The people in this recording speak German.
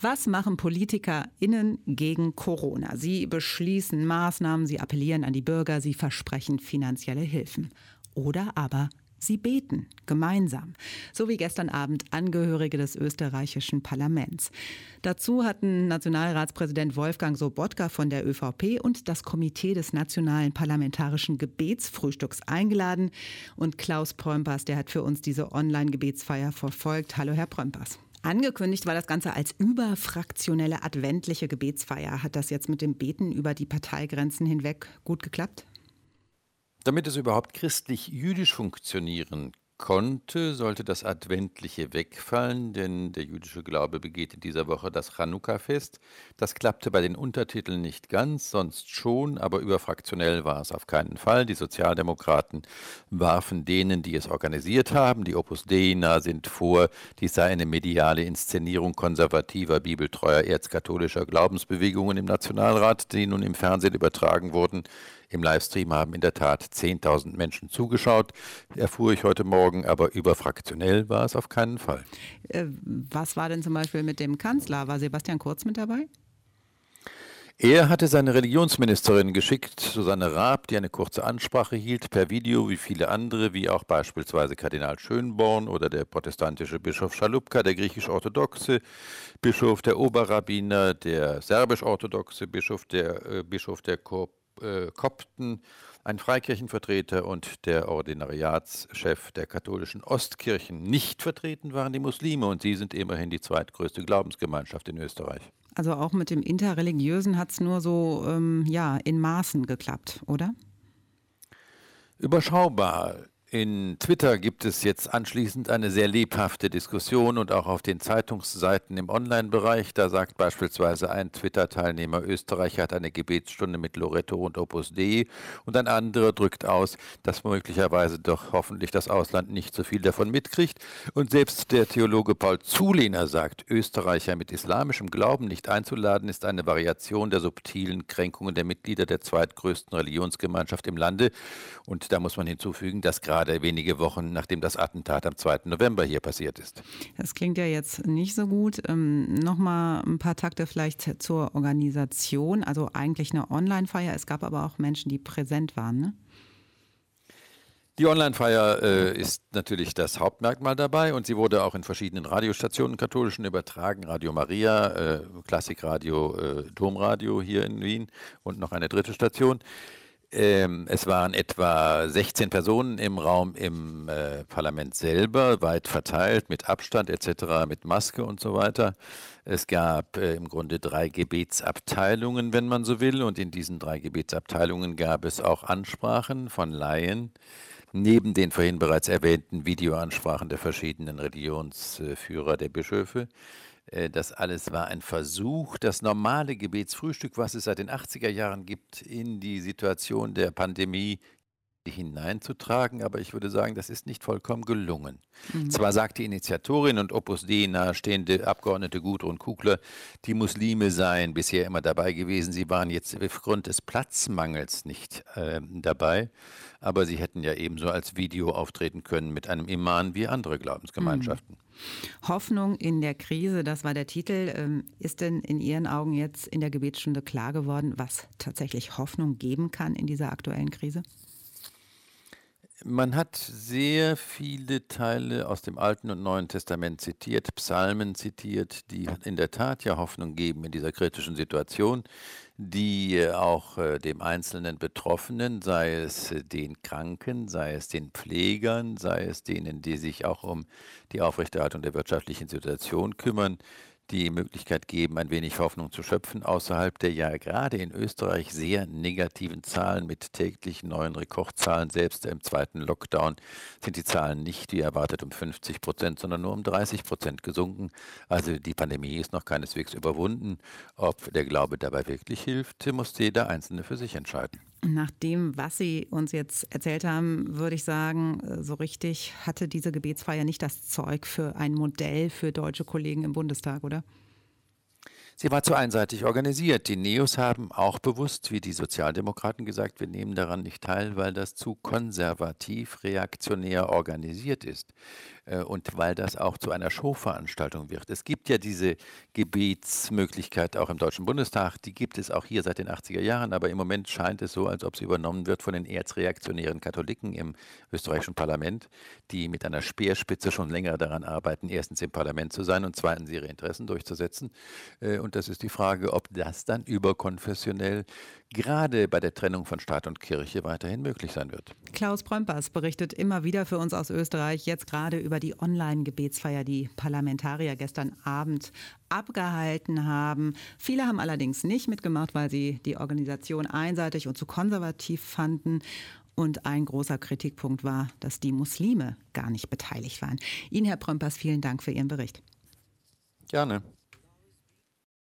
Was machen PolitikerInnen gegen Corona? Sie beschließen Maßnahmen, sie appellieren an die Bürger, sie versprechen finanzielle Hilfen. Oder aber sie beten gemeinsam, so wie gestern Abend Angehörige des österreichischen Parlaments. Dazu hatten Nationalratspräsident Wolfgang Sobotka von der ÖVP und das Komitee des Nationalen Parlamentarischen Gebetsfrühstücks eingeladen. Und Klaus Prömpers, der hat für uns diese Online-Gebetsfeier verfolgt. Hallo, Herr Prömpers. Angekündigt war das Ganze als überfraktionelle adventliche Gebetsfeier. Hat das jetzt mit dem Beten über die Parteigrenzen hinweg gut geklappt? Damit es überhaupt christlich-jüdisch funktionieren konnte, sollte das Adventliche wegfallen, denn der jüdische Glaube begeht in dieser Woche das Chanukka-Fest. Das klappte bei den Untertiteln nicht ganz, sonst schon, aber überfraktionell war es auf keinen Fall. Die Sozialdemokraten warfen denen, die es organisiert haben, die Opus Dei nahe sind, vor, dies sei eine mediale Inszenierung konservativer, bibeltreuer, erzkatholischer Glaubensbewegungen im Nationalrat, die nun im Fernsehen übertragen wurden. Im Livestream haben in der Tat 10.000 Menschen zugeschaut, erfuhr ich heute Morgen, aber überfraktionell war es auf keinen Fall. Was war denn zum Beispiel mit dem Kanzler? War Sebastian Kurz mit dabei? Er hatte seine Religionsministerin geschickt, Susanne Raab, die eine kurze Ansprache hielt, per Video, wie viele andere, wie auch beispielsweise Kardinal Schönborn oder der protestantische Bischof Schalupka, der griechisch-orthodoxe Bischof, der Oberrabbiner, der serbisch-orthodoxe Bischof der Kopten, ein Freikirchenvertreter und der Ordinariatschef der katholischen Ostkirchen. Nicht vertreten waren die Muslime und sie sind immerhin die zweitgrößte Glaubensgemeinschaft in Österreich. Also auch mit dem Interreligiösen hat es nur so in Maßen geklappt, oder? Überschaubar. In Twitter gibt es jetzt anschließend eine sehr lebhafte Diskussion und auch auf den Zeitungsseiten im Online-Bereich. Da sagt beispielsweise ein Twitter-Teilnehmer, Österreich hat eine Gebetsstunde mit Loretto und Opus Dei, und ein anderer drückt aus, dass möglicherweise doch hoffentlich das Ausland nicht so viel davon mitkriegt. Und selbst der Theologe Paul Zulehner sagt, Österreicher mit islamischem Glauben nicht einzuladen, ist eine Variation der subtilen Kränkungen der Mitglieder der zweitgrößten Religionsgemeinschaft im Lande. Und da muss man hinzufügen, dass gerade wenige Wochen nachdem das Attentat am 2. November hier passiert ist. Das klingt ja jetzt nicht so gut. Nochmal ein paar Takte vielleicht zur Organisation. Also eigentlich eine Online-Feier. Es gab aber auch Menschen, die präsent waren, ne? Die Online-Feier ist natürlich das Hauptmerkmal dabei und sie wurde auch in verschiedenen Radiostationen katholischen übertragen. Radio Maria, Klassikradio, Domradio hier in Wien und noch eine dritte Station. Es waren etwa 16 Personen im Raum im Parlament selber, weit verteilt, mit Abstand etc., mit Maske und so weiter. Es gab im Grunde 3 Gebetsabteilungen, wenn man so will, und in diesen 3 Gebetsabteilungen gab es auch Ansprachen von Laien, neben den vorhin bereits erwähnten Videoansprachen der verschiedenen Religionsführer, der Bischöfe. Das alles war ein Versuch, das normale Gebetsfrühstück, was es seit den 80er Jahren gibt, in die Situation der Pandemie hineinzutragen, aber ich würde sagen, das ist nicht vollkommen gelungen. Zwar sagt die Initiatorin und Opus Dei nahestehende Abgeordnete Gudrun Kugler, die Muslime seien bisher immer dabei gewesen, sie waren jetzt aufgrund des Platzmangels nicht dabei, aber sie hätten ja ebenso als Video auftreten können mit einem Imam wie andere Glaubensgemeinschaften. Hoffnung in der Krise, das war der Titel. Ist denn in Ihren Augen jetzt in der Gebetsstunde klar geworden, was tatsächlich Hoffnung geben kann in dieser aktuellen Krise? Man hat sehr viele Teile aus dem Alten und Neuen Testament zitiert, Psalmen zitiert, die in der Tat ja Hoffnung geben in dieser kritischen Situation, die auch dem einzelnen Betroffenen, sei es den Kranken, sei es den Pflegern, sei es denen, die sich auch um die Aufrechterhaltung der wirtschaftlichen Situation kümmern, die Möglichkeit geben, ein wenig Hoffnung zu schöpfen, außerhalb der ja gerade in Österreich sehr negativen Zahlen mit täglich neuen Rekordzahlen. Selbst im zweiten Lockdown sind die Zahlen nicht wie erwartet um 50%, sondern nur um 30% gesunken. Also die Pandemie ist noch keineswegs überwunden. Ob der Glaube dabei wirklich hilft, muss jeder Einzelne für sich entscheiden. Nach dem, was Sie uns jetzt erzählt haben, würde ich sagen, so richtig hatte diese Gebetsfeier nicht das Zeug für ein Modell für deutsche Kollegen im Bundestag, oder? Sie war zu einseitig organisiert. Die Neos haben auch bewusst, wie die Sozialdemokraten, gesagt, wir nehmen daran nicht teil, weil das zu konservativ, reaktionär organisiert ist. Und weil das auch zu einer Showveranstaltung wird. Es gibt ja diese Gebetsmöglichkeit auch im Deutschen Bundestag, die gibt es auch hier seit den 80er Jahren, aber im Moment scheint es so, als ob sie übernommen wird von den erzreaktionären Katholiken im österreichischen Parlament, die mit einer Speerspitze schon länger daran arbeiten, erstens im Parlament zu sein und zweitens ihre Interessen durchzusetzen. Und das ist die Frage, ob das dann überkonfessionell gerade bei der Trennung von Staat und Kirche weiterhin möglich sein wird. Klaus Prömpers berichtet immer wieder für uns aus Österreich, jetzt gerade über die Online-Gebetsfeier, die Parlamentarier gestern Abend abgehalten haben. Viele haben allerdings nicht mitgemacht, weil sie die Organisation einseitig und zu konservativ fanden. Und ein großer Kritikpunkt war, dass die Muslime gar nicht beteiligt waren. Ihnen, Herr Prömpers, vielen Dank für Ihren Bericht. Gerne.